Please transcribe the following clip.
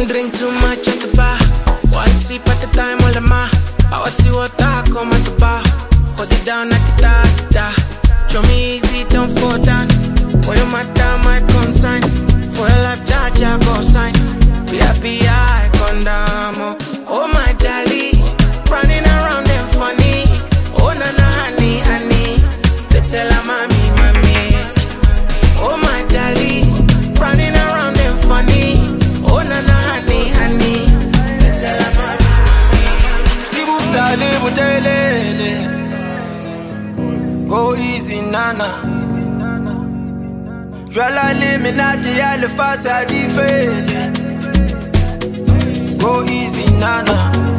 Don't drink too much at the bar. One sip at a time, all the ma. I was see what I come at the bar. Hold it down at the da. Show me easy, don't fall down. For your matter, my consign. For your life, Jaja, go sign. We happy, I condemn. Oh my darling, running around them funny. Oh nana, honey, honey. They tell her mommy, mommy. Oh my darling, running around them funny. Oh nana, honey, honey. They tell her mommy, mommy. Si vous allez, vous télé. Go easy, nana. Je la liminati, y'a le fata di fede. Go easy, nana.